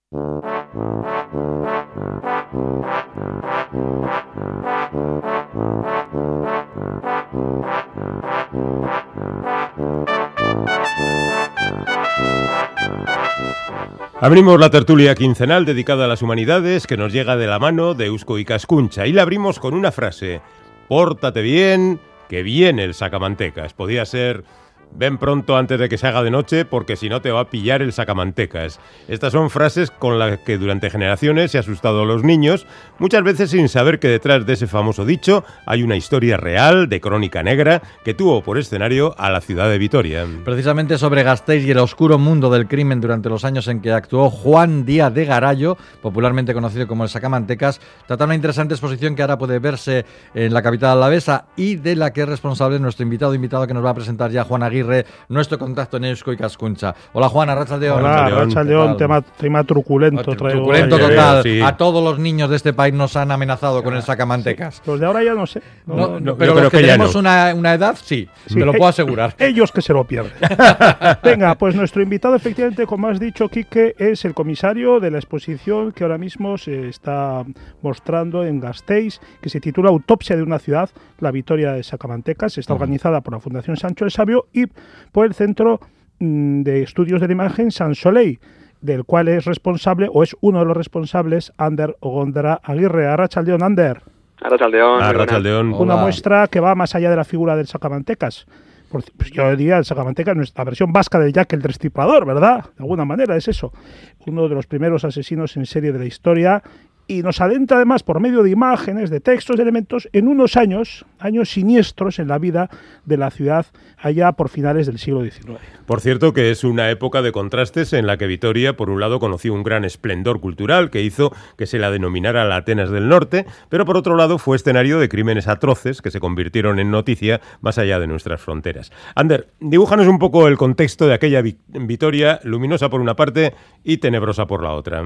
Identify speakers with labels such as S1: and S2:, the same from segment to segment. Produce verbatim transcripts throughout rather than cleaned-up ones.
S1: Abrimos la tertulia quincenal dedicada a las humanidades que nos llega de la mano de Eusko Ikaskuntza y la abrimos con una frase: pórtate bien, que viene el sacamantecas. Podía ser: ven pronto antes de que se haga de noche, porque si no te va a pillar el sacamantecas. Estas son frases con las que durante generaciones se ha asustado a los niños, muchas veces sin saber que detrás de ese famoso dicho hay una historia real de crónica negra que tuvo por escenario a la ciudad de Vitoria.
S2: Precisamente sobre Gasteiz y el oscuro mundo del crimen durante los años en que actuó Juan Díaz de Garallo, popularmente conocido como el sacamantecas, trata una interesante exposición que ahora puede verse en la capital alavesa y de la que es responsable nuestro invitado, invitado que nos va a presentar ya, Juan Aguirre, nuestro contacto en Eusko Ikaskuntza. Hola Juan, arratsaldeon.
S3: Hola, arratsaldeon, tema, tema truculento. Traigo
S2: truculento
S3: ahí,
S2: total.
S1: Sí.
S2: A todos los niños de este país nos han amenazado con el sacamantecas.
S3: Sí. Los de ahora ya no sé. No,
S2: no,
S3: no,
S2: no, pero
S1: yo
S2: los que,
S1: que
S2: tenemos
S1: no.
S2: una, una edad, sí, sí, te lo puedo asegurar.
S3: Ellos que se lo pierden. Venga, pues nuestro invitado, efectivamente, como has dicho, Quique, es el comisario de la exposición que ahora mismo se está mostrando en Gasteiz, que se titula Autopsia de una ciudad, la Vitoria de Sacamantecas. Está uh-huh. organizada por la Fundación Sancho el Sabio y por el Centro mmm, de Estudios de la Imagen Sant Soleil, del cual es responsable, o es uno de los responsables, Ander Gondra Aguirre. Arratsaldeon, Ander.
S4: Arratsaldeon.
S1: Arratsaldeon.
S3: Una muestra que va más allá de la figura del sacamantecas. Pues yo diría el sacamantecas, nuestra versión vasca del Jack el Destripador, ¿verdad? De alguna manera es eso. Uno de los primeros asesinos en serie de la historia. Y nos adentra además por medio de imágenes, de textos, de elementos, en unos años, años siniestros en la vida de la ciudad allá por finales del siglo diecinueve.
S1: Por cierto, que es una época de contrastes en la que Vitoria, por un lado, conoció un gran esplendor cultural que hizo que se la denominara la Atenas del Norte, pero por otro lado fue escenario de crímenes atroces que se convirtieron en noticia más allá de nuestras fronteras. Ander, dibújanos un poco el contexto de aquella Vitoria, luminosa por una parte y tenebrosa por la otra.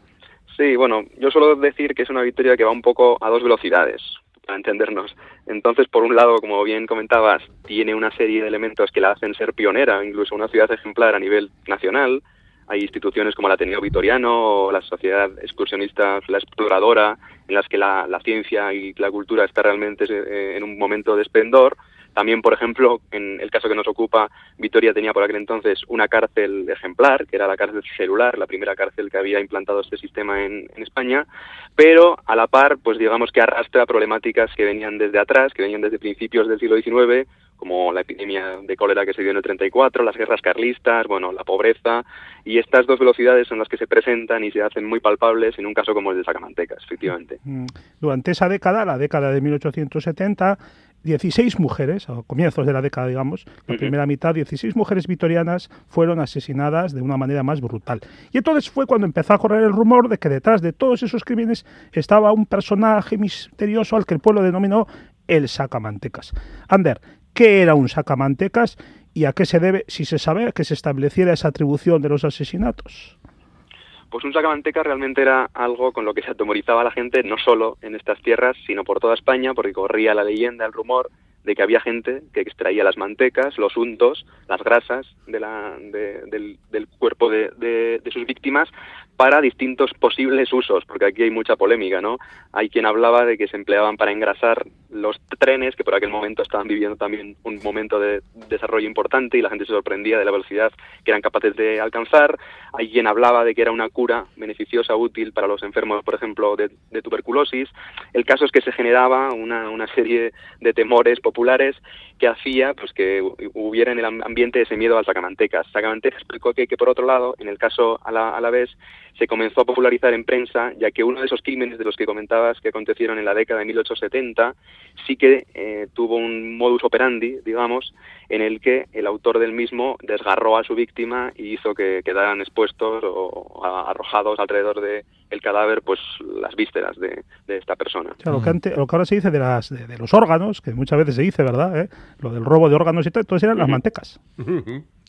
S4: Sí, bueno, yo suelo decir que es una Vitoria que va un poco a dos velocidades, para entendernos. Entonces, por un lado, como bien comentabas, tiene una serie de elementos que la hacen ser pionera, incluso una ciudad ejemplar a nivel nacional. Hay instituciones como el Ateneo Vitoriano o la Sociedad Excursionista, la Exploradora, en las que la, la ciencia y la cultura está realmente eh, en un momento de esplendor. También, por ejemplo, en el caso que nos ocupa, Vitoria tenía por aquel entonces una cárcel ejemplar, que era la cárcel celular, la primera cárcel que había implantado este sistema en, en España, pero a la par, pues digamos que arrastra problemáticas que venían desde atrás, que venían desde principios del siglo diecinueve, como la epidemia de cólera que se dio en el treinta y cuatro, las guerras carlistas, bueno, la pobreza, y estas dos velocidades son las que se presentan y se hacen muy palpables en un caso como el de Sacamantecas, efectivamente.
S3: Durante esa década, la década de mil ochocientos setenta, dieciséis mujeres, a comienzos de la década, digamos, la uh-huh. primera mitad, dieciséis mujeres vitorianas fueron asesinadas de una manera más brutal. Y entonces fue cuando empezó a correr el rumor de que detrás de todos esos crímenes estaba un personaje misterioso al que el pueblo denominó el sacamantecas. Ander, ¿qué era un sacamantecas y a qué se debe, si se sabe, que se estableciera esa atribución de los asesinatos?
S4: Pues un sacamantecas realmente era algo con lo que se atemorizaba a la gente, no solo en estas tierras, sino por toda España, porque corría la leyenda, el rumor de que había gente que extraía las mantecas, los untos, las grasas de la, de, del, del cuerpo de, de, de sus víctimas para distintos posibles usos, porque aquí hay mucha polémica, ¿no? Hay quien hablaba de que se empleaban para engrasar los trenes, que por aquel momento estaban viviendo también un momento de desarrollo importante y la gente se sorprendía de la velocidad que eran capaces de alcanzar. Hay quien hablaba de que era una cura beneficiosa, útil para los enfermos, por ejemplo, de, de tuberculosis. El caso es que se generaba una, una serie de temores populares que hacía pues que hubiera en el ambiente ese miedo al sacamantecas. Sacamantecas explicó que, que por otro lado, en el caso a la, a la vez, se comenzó a popularizar en prensa, ya que uno de esos crímenes de los que comentabas que acontecieron en la década de mil ochocientos setenta sí que eh, tuvo un modus operandi, digamos, en el que el autor del mismo desgarró a su víctima y hizo que quedaran expuestos o arrojados alrededor de el cadáver, pues las vísceras de, de esta persona.
S3: O sea, lo, que antes, lo que ahora se dice de, las, de, de los órganos, que muchas veces se dice, ¿verdad? ¿Eh? Lo del robo de órganos y tal, entonces eran uh-huh. las mantecas.
S1: Uh-huh.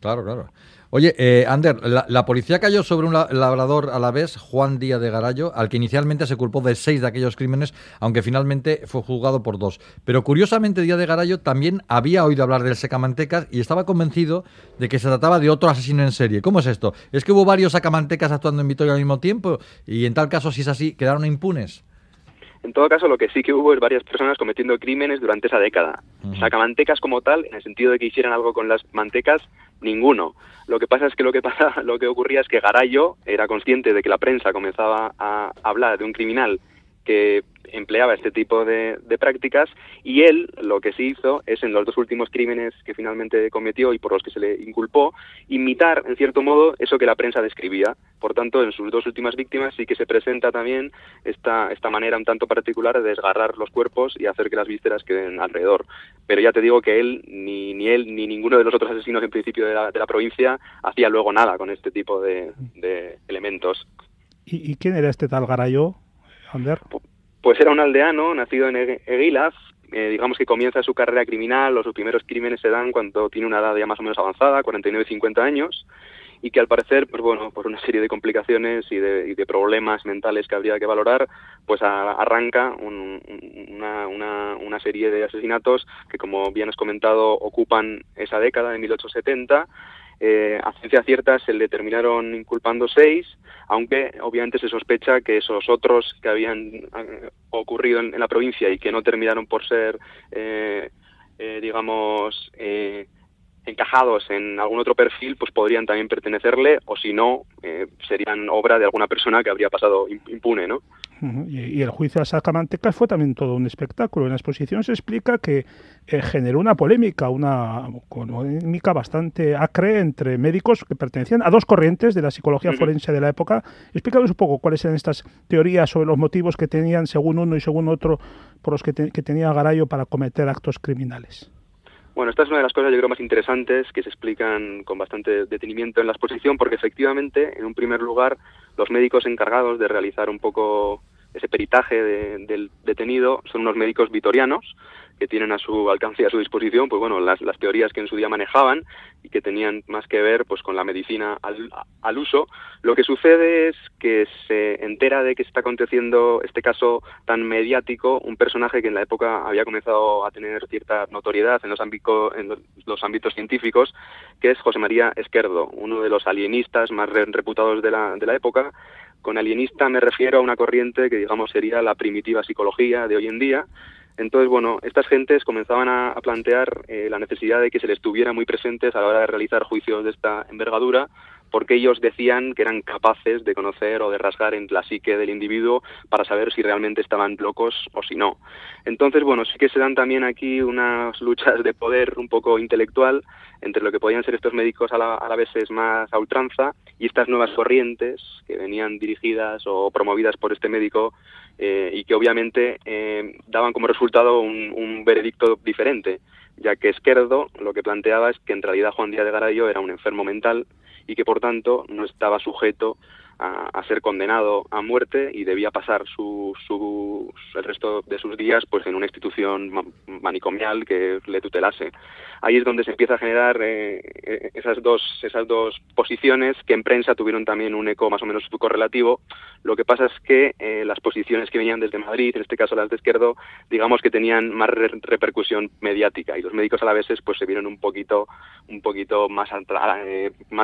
S2: Claro, claro. Oye, eh, Ander, la, la policía cayó sobre un labrador alavés, Juan Díaz de Garayo, al que inicialmente se culpó de seis de aquellos crímenes, aunque finalmente fue juzgado por dos. Pero curiosamente Díaz de Garayo también había oído hablar del sacamantecas y estaba convencido de que se trataba de otro asesino en serie. ¿Cómo es esto? ¿Es que hubo varios sacamantecas actuando en Vitoria al mismo tiempo? Y en tal caso, si es así, ¿quedaron impunes?
S4: En todo caso, lo que sí que hubo es varias personas cometiendo crímenes durante esa década. Uh-huh. Sacamantecas como tal, en el sentido de que hicieran algo con las mantecas, ninguno. Lo que pasa es que lo que pasa, lo que ocurría es que Garayo era consciente de que la prensa comenzaba a hablar de un criminal que empleaba este tipo de, de prácticas, y él lo que sí hizo es, en los dos últimos crímenes que finalmente cometió y por los que se le inculpó, imitar en cierto modo eso que la prensa describía. Por tanto, en sus dos últimas víctimas sí que se presenta también esta, esta manera un tanto particular de desgarrar los cuerpos y hacer que las vísceras queden alrededor. Pero ya te digo que él, ni, ni él, ni ninguno de los otros asesinos en principio de la, de la provincia hacía luego nada con este tipo de, de elementos.
S3: ¿Y, ¿Y quién era este tal Garayo, Ander?
S4: Pues era un aldeano, nacido en Eguilaz, eh, digamos que comienza su carrera criminal, o sus primeros crímenes se dan cuando tiene una edad ya más o menos avanzada, cuarenta y nueve, cincuenta años, y que al parecer, pues bueno, por una serie de complicaciones y de, y de problemas mentales que habría que valorar, pues a, arranca un, una, una, una serie de asesinatos que, como bien has comentado, ocupan esa década de mil ochocientos setenta. Eh, a ciencia cierta se le terminaron inculpando seis, aunque obviamente se sospecha que esos otros que habían eh, ocurrido en, en la provincia y que no terminaron por ser, eh, eh, digamos, eh, encajados en algún otro perfil, pues podrían también pertenecerle, o si no, eh, serían obra de alguna persona que habría pasado impune, ¿no?
S3: Y, y el juicio a Sacamantecas fue también todo un espectáculo. En la exposición se explica que eh, generó una polémica, una polémica bastante acre entre médicos que pertenecían a dos corrientes de la psicología uh-huh. forense de la época. Explícanos un poco cuáles eran estas teorías sobre los motivos que tenían, según uno y según otro, por los que, te, que tenía Garayo para cometer actos criminales.
S4: Bueno, esta es una de las cosas, yo creo, más interesantes que se explican con bastante detenimiento en la exposición, porque efectivamente, en un primer lugar, los médicos encargados de realizar un poco ese peritaje de, del detenido son unos médicos vitorianos que tienen a su alcance y a su disposición, pues bueno, las, las teorías que en su día manejaban y que tenían más que ver pues con la medicina al, al uso. Lo que sucede es que se entera de que está aconteciendo este caso tan mediático, un personaje que en la época había comenzado a tener cierta notoriedad en los, ámbito, en los, los ámbitos científicos, que es José María Esquerdo, uno de los alienistas más re, reputados de la, de la época. Con alienista me refiero a una corriente que, digamos, sería la primitiva psicología de hoy en día. Entonces, bueno, estas gentes comenzaban a, a plantear eh, la necesidad de que se les tuviera muy presentes a la hora de realizar juicios de esta envergadura, porque ellos decían que eran capaces de conocer o de rasgar en la psique del individuo para saber si realmente estaban locos o si no. Entonces, bueno, sí que se dan también aquí unas luchas de poder un poco intelectual entre lo que podían ser estos médicos a la, a la vez más a ultranza y estas nuevas corrientes que venían dirigidas o promovidas por este médico eh, y que obviamente eh, daban como resultado un, un veredicto diferente, ya que Esquerdo lo que planteaba es que en realidad Juan Díaz de Garayo era un enfermo mental y que por tanto no estaba sujeto a, a ser condenado a muerte y debía pasar su, su, el resto de sus días pues en una institución manicomial que le tutelase. Ahí es donde se empieza a generar eh, esas dos esas dos posiciones que en prensa tuvieron también un eco más o menos correlativo. Lo que pasa es que eh, las posiciones que venían desde Madrid, en este caso las de Esquerdo, digamos que tenían más re repercusión mediática y los médicos alaveses pues se vieron un poquito un poquito más eh, más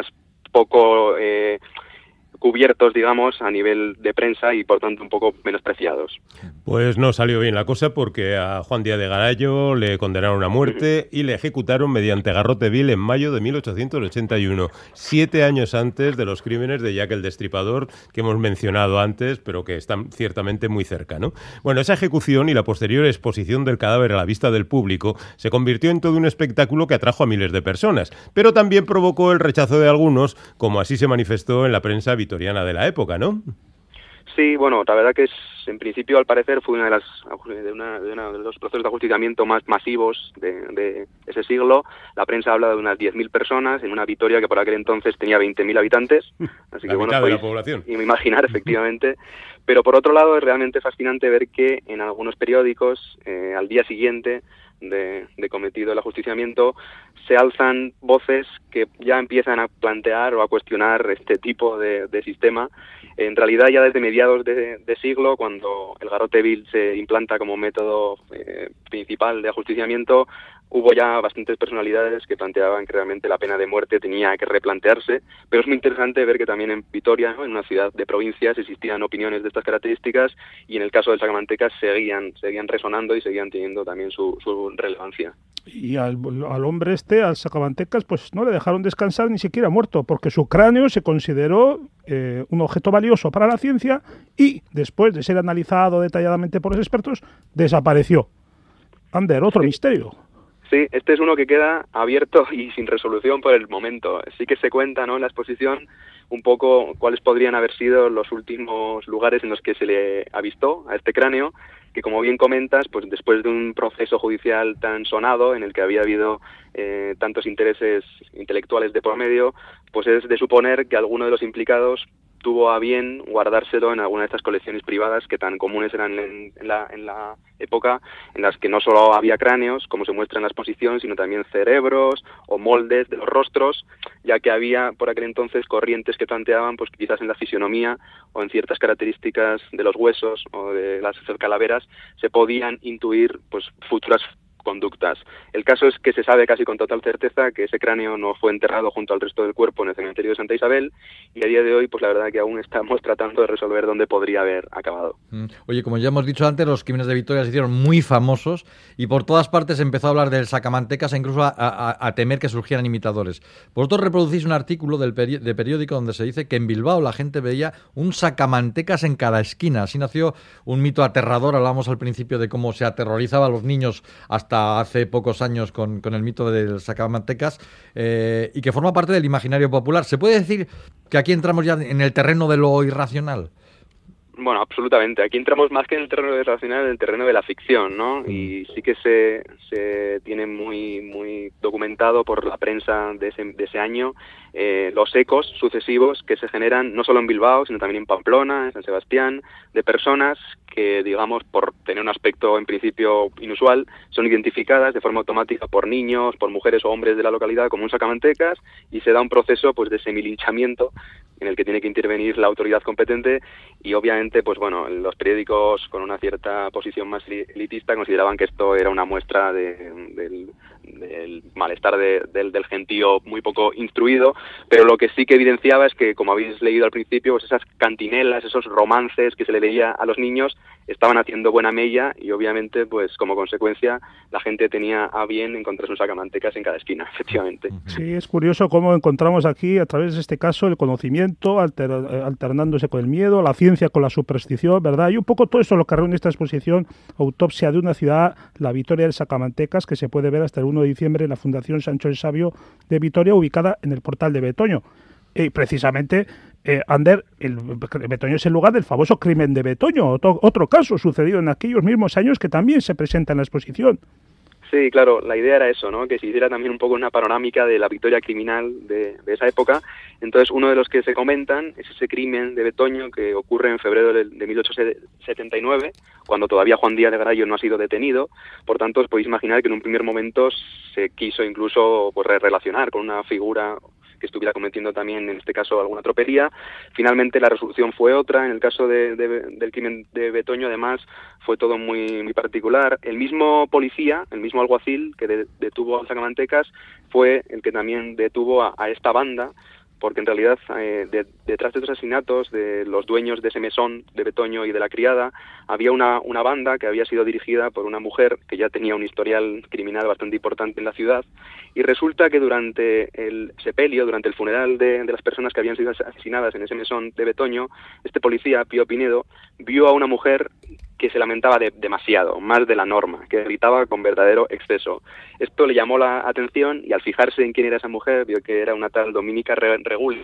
S4: poco eh, cubiertos, digamos, a nivel de prensa y por tanto un poco menospreciados.
S1: Pues no salió bien la cosa porque a Juan Díaz de Garayo le condenaron a muerte y le ejecutaron mediante garrote vil en mayo de mil ochocientos ochenta y uno, siete años antes de los crímenes de Jack el Destripador que hemos mencionado antes, pero que están ciertamente muy cerca, ¿no? Bueno, esa ejecución y la posterior exposición del cadáver a la vista del público se convirtió en todo un espectáculo que atrajo a miles de personas, pero también provocó el rechazo de algunos, como así se manifestó en la prensa vitoriana de la época, ¿no?
S4: Sí, bueno, la verdad que es, en principio, al parecer, fue una de las de, una, de, una, de los procesos de ajusticiamiento más masivos de, de ese siglo. La prensa habla de unas diez mil personas en una Vitoria que por aquel entonces tenía veinte mil habitantes. Así
S1: la
S4: que, bueno,
S1: mitad de la población.
S4: Y me imaginar, efectivamente. Pero por otro lado, es realmente fascinante ver que en algunos periódicos, eh, al día siguiente, de, de cometido el ajusticiamiento, se alzan voces que ya empiezan a plantear o a cuestionar este tipo de, de sistema. En realidad, ya desde mediados de, de siglo, cuando el garrote vil se implanta como método eh, principal de ajusticiamiento, hubo ya bastantes personalidades que planteaban que realmente la pena de muerte tenía que replantearse, pero es muy interesante ver que también en Vitoria, ¿no?, en una ciudad de provincias, existían opiniones de estas características y en el caso del Sacamantecas seguían, seguían resonando y seguían teniendo también su, su relevancia.
S3: Y al, al hombre este, al Sacamantecas, pues no le dejaron descansar ni siquiera muerto, porque su cráneo se consideró eh, un objeto valioso para la ciencia y, después de ser analizado detalladamente por los expertos, desapareció. Ander, otro sí. misterio.
S4: Sí, este es uno que queda abierto y sin resolución por el momento. Sí que se cuenta, ¿no?, en la exposición un poco cuáles podrían haber sido los últimos lugares en los que se le avistó a este cráneo, que como bien comentas, pues después de un proceso judicial tan sonado en el que había habido eh, tantos intereses intelectuales de por medio, pues es de suponer que alguno de los implicados tuvo a bien guardárselo en alguna de estas colecciones privadas que tan comunes eran en, en, la, en la época, en las que no solo había cráneos, como se muestra en la exposición, sino también cerebros o moldes de los rostros, ya que había por aquel entonces corrientes que planteaban pues quizás en la fisionomía o en ciertas características de los huesos o de las calaveras se podían intuir pues futuras conductas. El caso es que se sabe casi con total certeza que ese cráneo no fue enterrado junto al resto del cuerpo en el cementerio de Santa Isabel y a día de hoy, pues la verdad que aún estamos tratando de resolver dónde podría haber acabado.
S2: Oye, como ya hemos dicho antes, los crímenes de Vitoria se hicieron muy famosos y por todas partes se empezó a hablar del Sacamantecas e incluso a, a, a temer que surgieran imitadores. Vosotros reproducís un artículo del peri- de periódico donde se dice que en Bilbao la gente veía un Sacamantecas en cada esquina. Así nació un mito aterrador. Hablábamos al principio de cómo se aterrorizaba a los niños hasta hace pocos años con, con el mito del Sacamantecas eh, y que forma parte del imaginario popular. ¿Se puede decir que aquí entramos ya en el terreno de lo irracional?
S4: Bueno, absolutamente. Aquí entramos más que en el terreno de lo irracional, en el terreno de la ficción, ¿no? Y sí que se, se tiene muy muy documentado por la prensa de ese, de ese año eh, los ecos sucesivos que se generan no solo en Bilbao, sino también en Pamplona, en San Sebastián, de personas que, digamos, por tener un aspecto en principio inusual, son identificadas de forma automática por niños, por mujeres o hombres de la localidad como un Sacamantecas y se da un proceso pues de semilinchamiento en el que tiene que intervenir la autoridad competente y obviamente pues bueno, los periódicos con una cierta posición más elitista consideraban que esto era una muestra de, del, del malestar de, del, del gentío muy poco instruido, pero lo que sí que evidenciaba es que, como habéis leído al principio, pues esas cantinelas, esos romances que se le leía a los niños estaban haciendo buena mella y obviamente pues como consecuencia la gente tenía a bien encontrarse un Sacamantecas en cada esquina, efectivamente.
S3: Sí, es curioso cómo encontramos aquí a través de este caso el conocimiento alter, alternándose con el miedo, la ciencia con la superstición, ¿verdad? Y un poco todo eso lo que reúne esta exposición, Autopsia de una ciudad, la Vitoria del Sacamantecas, que se puede ver hasta el uno de diciembre en la Fundación Sancho el Sabio de Vitoria, ubicada en el portal de Betoño. Y precisamente, eh, Ander, el Betoño es el lugar del famoso crimen de Betoño, otro, otro caso sucedido en aquellos mismos años que también se presenta en la exposición.
S4: Sí, claro, la idea era eso, ¿no? Que se hiciera también un poco una panorámica de la Vitoria criminal de, de esa época. Entonces, uno de los que se comentan es ese crimen de Betoño que ocurre en febrero de, de mil ochocientos setenta y nueve, cuando todavía Juan Díaz de Garay no ha sido detenido. Por tanto, os podéis imaginar que en un primer momento se quiso incluso pues, relacionar con una figura que estuviera cometiendo también, en este caso, alguna tropelía. Finalmente la resolución fue otra. En el caso de, de, del crimen de Betoño, además, fue todo muy, muy particular. El mismo policía, el mismo alguacil que de, detuvo a Sacamantecas, fue el que también detuvo a, a esta banda, porque en realidad eh, de, detrás de los asesinatos de los dueños de ese mesón de Betoño y de la criada había una, una banda que había sido dirigida por una mujer que ya tenía un historial criminal bastante importante en la ciudad, y resulta que durante el sepelio, durante el funeral de, de las personas que habían sido asesinadas en ese mesón de Betoño, este policía, Pío Pinedo, vio a una mujer que se lamentaba de, demasiado, más de la norma, que gritaba con verdadero exceso. Esto le llamó la atención y al fijarse en quién era esa mujer, vio que era una tal Dominica Regules,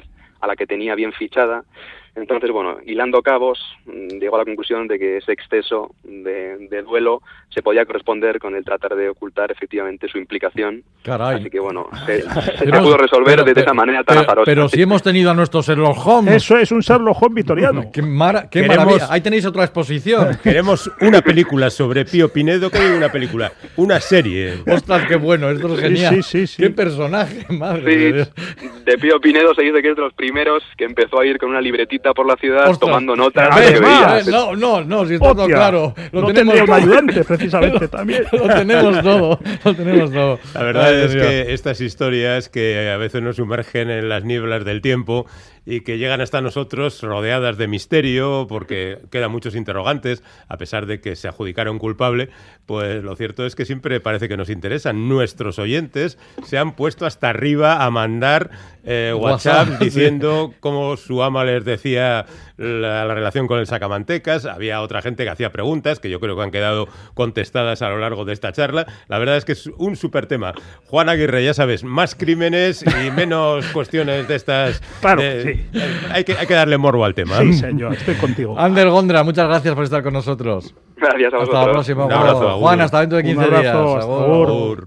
S4: a la que tenía bien fichada. Entonces, bueno, hilando cabos, llegó a la conclusión de que ese exceso de, de duelo se podía corresponder con el tratar de ocultar efectivamente su implicación.
S2: Caray.
S4: Así que, bueno, se, se pudo resolver pero, de
S2: pero,
S4: esa manera tan
S2: pero,
S4: azarosa.
S2: Pero si hemos tenido a nuestro Sherlock Holmes.
S3: Eso es un Sherlock Holmes victoriano.
S2: ¡Qué, mara, qué
S1: Queremos,
S2: maravilla! Ahí tenéis otra exposición.
S1: Queremos una película sobre Pío Pinedo, que hay una película, una serie.
S2: ¡Ostras, qué bueno! Esto es genial.
S3: Sí, sí, sí,
S2: ¡Qué
S3: sí.
S2: personaje! Madre
S4: Sí,
S2: de Dios.
S4: de Pío Pinedo se dice que es de los primeros que empezó a ir con una libretita por la ciudad,
S2: Ostras,
S4: tomando notas
S3: a
S4: de
S3: ver,
S4: lo que
S3: va,
S4: veía.
S2: No, no, no, si está todo
S3: Hostia,
S2: claro. Lo
S3: no
S2: tenemos
S3: tendría un
S2: todo.
S3: ayudante, precisamente, también.
S2: Lo tenemos todo, lo tenemos todo.
S1: La verdad
S2: Ay,
S1: es
S2: Dios.
S1: que estas historias que a veces nos sumergen en las nieblas del tiempo y que llegan hasta nosotros rodeadas de misterio porque quedan muchos interrogantes, a pesar de que se adjudicara un culpable, pues lo cierto es que siempre parece que nos interesan. Nuestros oyentes se han puesto hasta arriba a mandar eh, WhatsApp,
S2: WhatsApp
S1: diciendo cómo su ama les decía la, la relación con el sacamantecas. Había otra gente que hacía preguntas que yo creo que han quedado contestadas a lo largo de esta charla. La verdad es que es un súper tema. Juan Aguirre, ya sabes, más crímenes y menos cuestiones de estas.
S3: Claro,
S1: eh,
S3: sí.
S1: Hay que, hay que darle morbo al tema.
S3: Sí, señor, estoy contigo.
S2: Ander Gondra, muchas gracias por estar con nosotros.
S4: Gracias a vosotros.
S2: Hasta la próxima.
S1: Un abrazo, agur.
S2: Juan, hasta dentro de quince
S3: Un abrazo,
S2: días.
S3: hasta
S2: Agur.
S3: agur.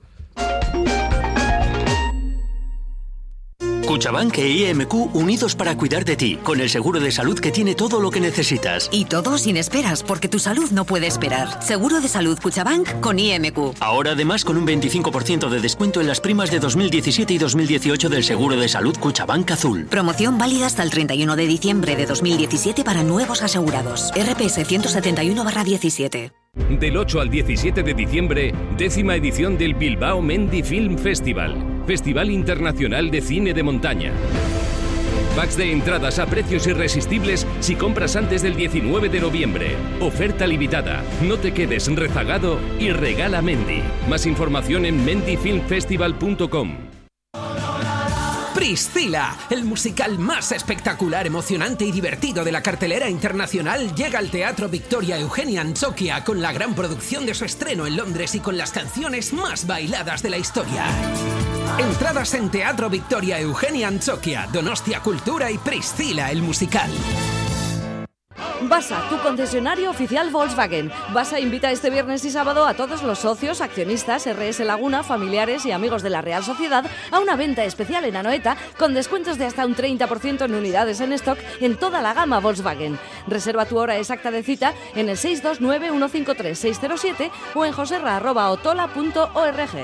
S5: Cuchabank e I M Q unidos para cuidar de ti, con el seguro de salud que tiene todo lo que necesitas.
S6: Y todo sin esperas, porque tu salud no puede esperar. Seguro de salud Cuchabank con I M Q.
S5: Ahora además con un veinticinco por ciento de descuento en las primas de dos mil diecisiete y dos mil dieciocho del seguro de salud Cuchabank Azul.
S6: Promoción válida hasta el treinta y uno de diciembre de dos mil diecisiete para nuevos asegurados. R P S ciento setenta y uno barra diecisiete.
S7: Del ocho al diecisiete de diciembre, décima edición del Bilbao Mendy Film Festival, Festival Internacional de Cine de Montaña. Packs de entradas a precios irresistibles si compras antes del diecinueve de noviembre. Oferta limitada. No te quedes rezagado y regala Mendy. Más información en mendy film festival punto com.
S8: Priscila, el musical más espectacular, emocionante y divertido de la cartelera internacional, llega al Teatro Victoria Eugenia Antioquia con la gran producción de su estreno en Londres y con las canciones más bailadas de la historia. Entradas en Teatro Victoria Eugenia Antioquia, Donostia Cultura y Priscila, el musical.
S9: Basa, tu concesionario oficial Volkswagen. Basa invita este viernes y sábado a todos los socios, accionistas, R S Laguna, familiares y amigos de la Real Sociedad a una venta especial en Anoeta con descuentos de hasta un treinta por ciento en unidades en stock en toda la gama Volkswagen. Reserva tu hora exacta de cita en el seis dos nueve uno cinco tres seis cero siete o en joserra arroba otola punto org.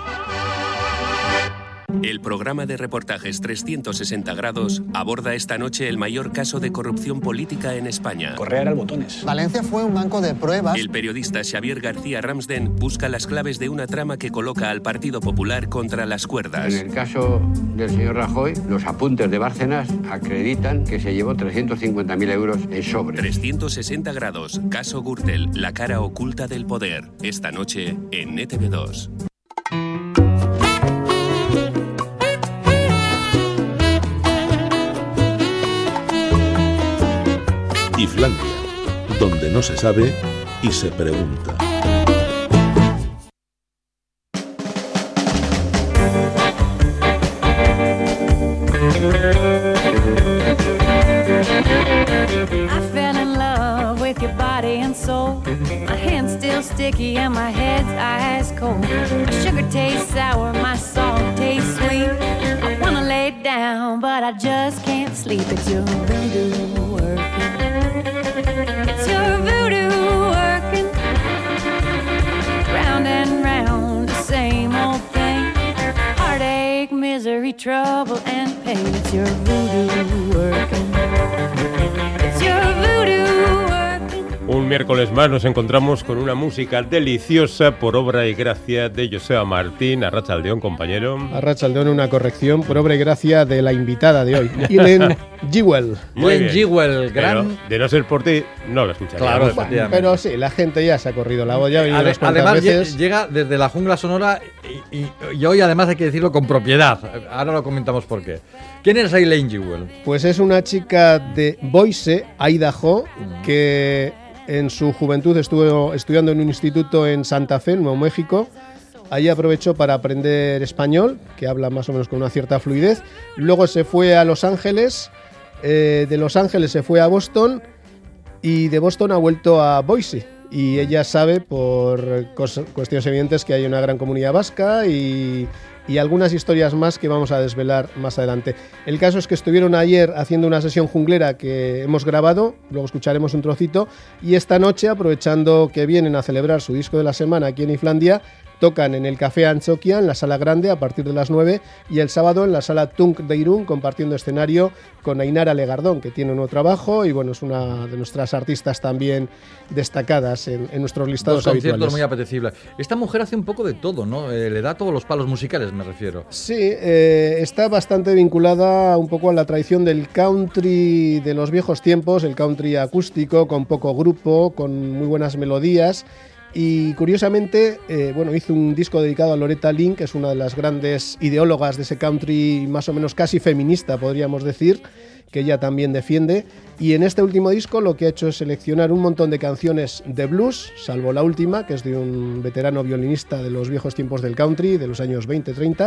S7: El programa de reportajes trescientos sesenta grados aborda esta noche el mayor caso de corrupción política en España.
S10: Correa era el botones.
S11: Valencia fue un banco de pruebas.
S7: El periodista Xavier García Ramsden busca las claves de una trama que coloca al Partido Popular contra las cuerdas.
S12: En el caso del señor Rajoy, los apuntes de Bárcenas acreditan que se llevó trescientos cincuenta mil euros en sobre.
S7: trescientos sesenta grados, caso Gürtel, la cara oculta del poder. Esta noche en E T V dos.
S13: Islandia, donde no se sabe y se pregunta.
S14: I fell in love with your body and soul. My hands still sticky and my head's ice cold. My sugar tastes sour, my salt tastes sweet. I wanna lay down, but I just can't sleep. It's your voodoo working. It's your voodoo working. Round and round, the same old thing. Heartache, misery, trouble and pain. It's your voodoo working. It's your voodoo working.
S1: Un miércoles más nos encontramos con una música deliciosa por obra y gracia de Joseba Martín. Arratsaldeón, compañero.
S15: Arratsaldeón, una corrección por obra y gracia de la invitada de hoy, Eileen Jewell.
S2: Eileen Jewell, gran...
S1: Pero, de no ser por ti, no lo escucharíamos.
S2: Claro,
S15: Bueno,
S2: efectivamente.
S15: pero sí, la gente ya se ha corrido la voz, ya ha venido
S2: Ade-
S15: unas cuantas
S2: además,
S15: veces.
S2: lle- llega desde la jungla sonora y, y- y hoy además hay que decirlo con propiedad. Ahora lo comentamos por qué. ¿Quién es Eileen Jewell?
S15: Pues es una chica de Boise, Idaho, que en su juventud estuvo estudiando en un instituto en Santa Fe, en Nuevo México. Allí aprovechó para aprender español, que habla más o menos con una cierta fluidez. Luego se fue a Los Ángeles Eh, de Los Ángeles se fue a Boston y de Boston ha vuelto a Boise. Y ella sabe, por cuestiones evidentes, que hay una gran comunidad vasca y, y algunas historias más que vamos a desvelar más adelante. El caso es que estuvieron ayer haciendo una sesión junglera que hemos grabado, luego escucharemos un trocito, y esta noche, aprovechando que vienen a celebrar su disco de la semana aquí en Islandia, tocan en el Café Antzokia, en la Sala Grande, a partir de las nueve, y el sábado en la Sala Tunk de Irún, compartiendo escenario con Ainara Legardón, que tiene un nuevo trabajo y bueno, es una de nuestras artistas también destacadas en, en nuestros listados
S2: Dos conciertos
S15: habituales.
S2: muy apetecibles. Esta mujer hace un poco de todo, ¿no? Eh, le da todos los palos musicales, me refiero.
S15: Sí, eh, está bastante vinculada un poco a la tradición del country de los viejos tiempos, el country acústico, con poco grupo, con muy buenas melodías. Y curiosamente, eh, bueno, hizo un disco dedicado a Loretta Lynn, que es una de las grandes ideólogas de ese country más o menos casi feminista, podríamos decir, que ella también defiende. Y en este último disco lo que ha hecho es seleccionar un montón de canciones de blues, salvo la última, que es de un veterano violinista de los viejos tiempos del country, de los años veinte treinta,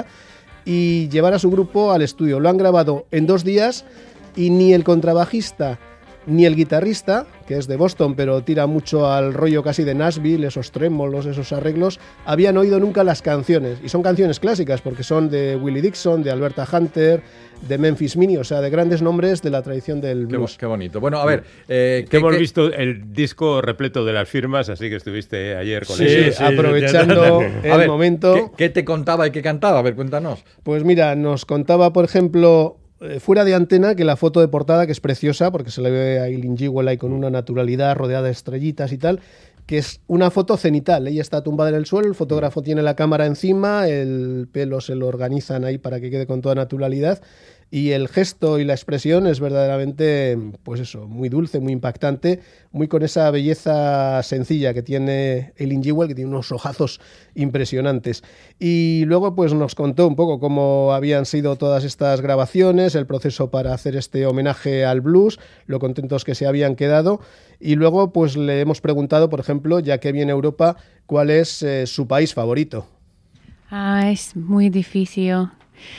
S15: y llevar a su grupo al estudio. Lo han grabado en dos días y ni el contrabajista ni el guitarrista, que es de Boston pero tira mucho al rollo casi de Nashville, esos trémolos, esos arreglos, habían oído nunca las canciones. Y son canciones clásicas porque son de Willie Dixon, de Alberta Hunter, de Memphis Minnie, o sea, de grandes nombres de la tradición del blues.
S2: Qué, qué bonito. Bueno, a ver... Eh,
S1: que hemos qué... visto el disco repleto de las firmas, así que estuviste ayer con
S15: sí,
S1: ellos.
S15: Sí, aprovechando el
S2: a ver,
S15: momento...
S2: ¿qué, ¿Qué te contaba y qué cantaba? A ver, cuéntanos.
S15: Pues mira, nos contaba, por ejemplo... fuera de antena, que la foto de portada, que es preciosa porque se le ve a Eileen Jewell ahí con una naturalidad rodeada de estrellitas y tal, que es una foto cenital. Ella está tumbada en el suelo, el fotógrafo tiene la cámara encima, el pelo se lo organizan ahí para que quede con toda naturalidad, y el gesto y la expresión es verdaderamente, pues eso, muy dulce, muy impactante, muy con esa belleza sencilla que tiene Eileen Jewell, que tiene unos ojazos impresionantes. Y luego pues nos contó un poco cómo habían sido todas estas grabaciones, el proceso para hacer este homenaje al blues, lo contentos que se habían quedado, y luego pues le hemos preguntado, por ejemplo, ya que viene a Europa, cuál es eh, su país favorito.
S10: Ah, es muy difícil.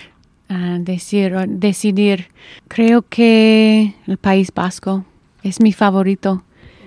S10: Uh, decir, decidir. Creo que el País Vasco es mi favorito.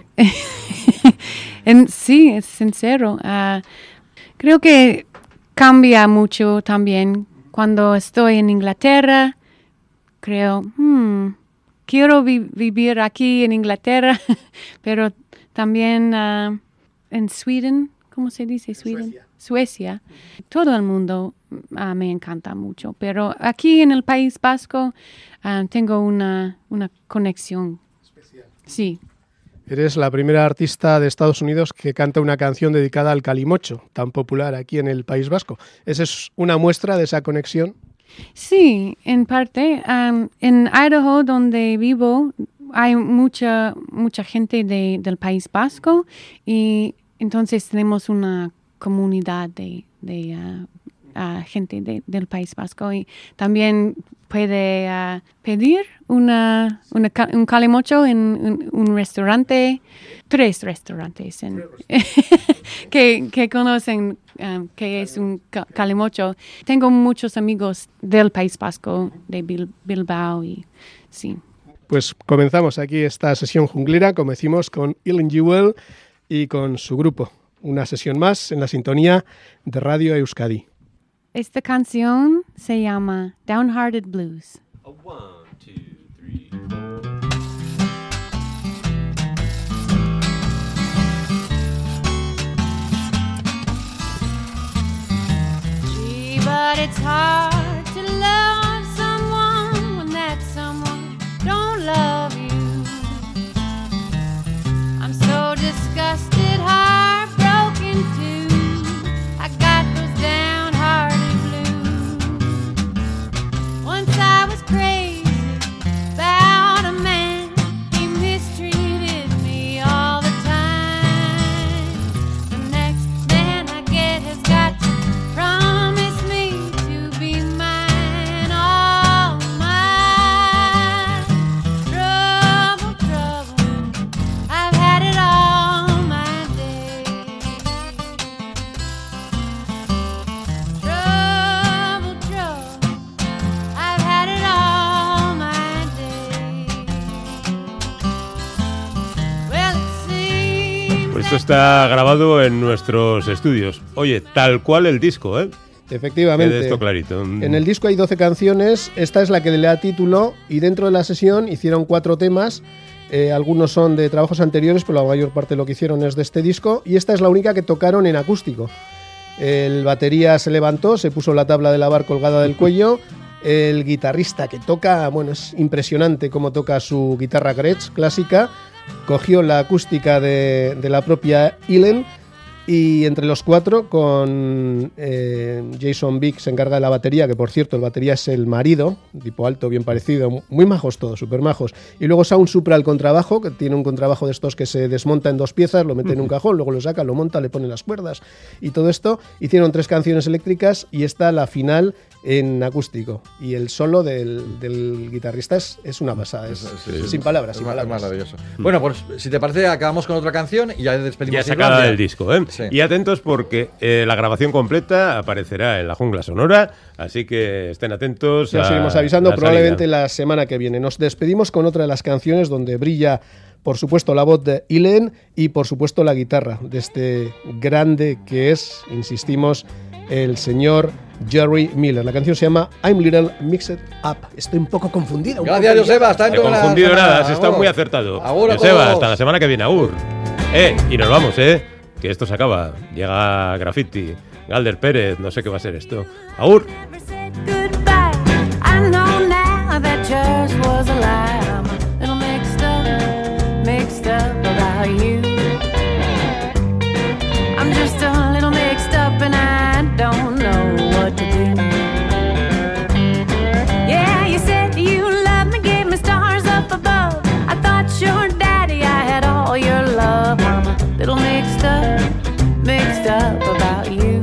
S10: en, sí, es sincero. Uh, creo que cambia mucho también. Cuando estoy en Inglaterra, creo, hmm, quiero vi- vivir aquí en Inglaterra, pero también uh, en Sweden, ¿cómo se dice? Sweden. Suecia. Suecia. Todo el mundo uh, me encanta mucho, pero aquí en el País Vasco uh, tengo una, una conexión especial. Sí.
S15: Eres la primera artista de Estados Unidos que canta una canción dedicada al calimocho, tan popular aquí en el País Vasco. ¿Esa es una muestra de esa conexión?
S10: Sí, en parte. Um, en Idaho, donde vivo, hay mucha, mucha gente de, del País Vasco y entonces tenemos una comunidad de, de uh, uh, gente de, del País Vasco y también puede uh, pedir una, una, un calimocho en un, un restaurante, tres restaurantes en, que, que conocen um, que es un calimocho. Tengo muchos amigos del País Vasco, de Bil- Bilbao y sí.
S15: Pues comenzamos aquí esta sesión junglera, como decimos, con Eileen Jewell y con su grupo. Una sesión más en la sintonía de Radio Euskadi.
S10: Esta canción se llama Downhearted Blues.
S16: A one, two, three, four.
S14: Gee, but it's hard to love someone when that someone don't love you. I'm so disgusted, heartbroken too. I got those downhearted blues. Once I was crazy about a man. He mistreated me all the time. The next man I get has got to promise me to be
S1: Pues esto está grabado en nuestros estudios. Oye, tal cual el disco, ¿eh?
S15: Efectivamente.
S1: Quede esto clarito.
S15: En el disco hay doce canciones, esta es la que le da título y dentro de la sesión hicieron cuatro temas, eh, algunos son de trabajos anteriores, pero la mayor parte de lo que hicieron es de este disco y esta es la única que tocaron en acústico. El batería se levantó, se puso la tabla de lavar colgada del cuello, el guitarrista que toca, bueno, es impresionante cómo toca su guitarra Gretsch clásica, cogió la acústica de, de la propia Ilen. Y entre los cuatro, con eh, Jason Vick se encarga de la batería, que por cierto, el batería es el marido, tipo alto, bien parecido, muy majos todos, súper majos. Y luego Sound Supra al contrabajo, que tiene un contrabajo de estos que se desmonta en dos piezas, lo mete en un cajón, luego lo saca, lo monta, le pone las cuerdas y todo esto. Hicieron tres canciones eléctricas y esta, la final, en acústico. Y el solo del, del guitarrista es, es una pasada, es, sí, sí. sin palabras, sin
S2: es
S15: palabras.
S2: Maravilloso. Bueno, pues si te parece, acabamos con otra canción y ya despedimos.
S1: Ya sacada del disco, ¿eh? Sí. Y atentos porque eh, la grabación completa aparecerá en la Jungla Sonora, así que estén atentos.
S15: Ya os iremos avisando probablemente la semana que viene. Nos despedimos con otra de las canciones donde brilla, por supuesto, la voz de Ilen y, por supuesto, la guitarra de este grande que es, insistimos, el señor Jerry Miller. La canción se llama I'm Little Mixed Up. Estoy un poco confundido.
S2: Gracias, Joseba. Hasta
S1: dentro de la confundido nada, has estado muy acertado.
S2: Agur,
S1: Joseba, hasta la semana que viene. Agur. Eh, y nos vamos, eh, que esto se acaba. Llega Graffiti, Galder Pérez, no sé qué va a ser esto. Agur.
S14: Don't know what to do. Yeah, you said you loved me, gave me stars up above. I thought your daddy, I had all your love. I'm a little mixed up, mixed up about you.